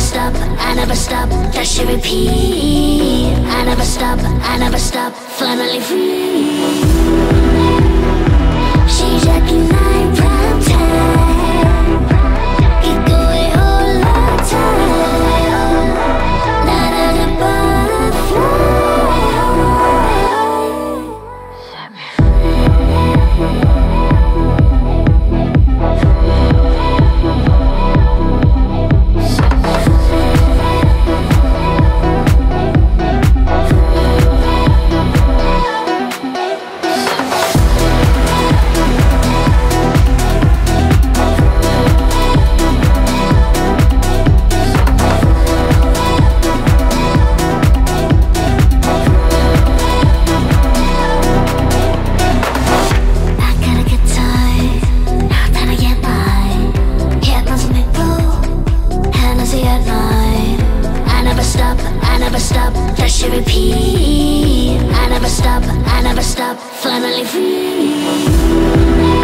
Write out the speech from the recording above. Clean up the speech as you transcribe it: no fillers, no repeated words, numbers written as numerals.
stop, I never stop, that shit repeat. I never stop, I never stop, finally free. She's acting like prime time. Keep going all the time. Not at a butterfly. Repeat. I never stop, I never stop, finally free.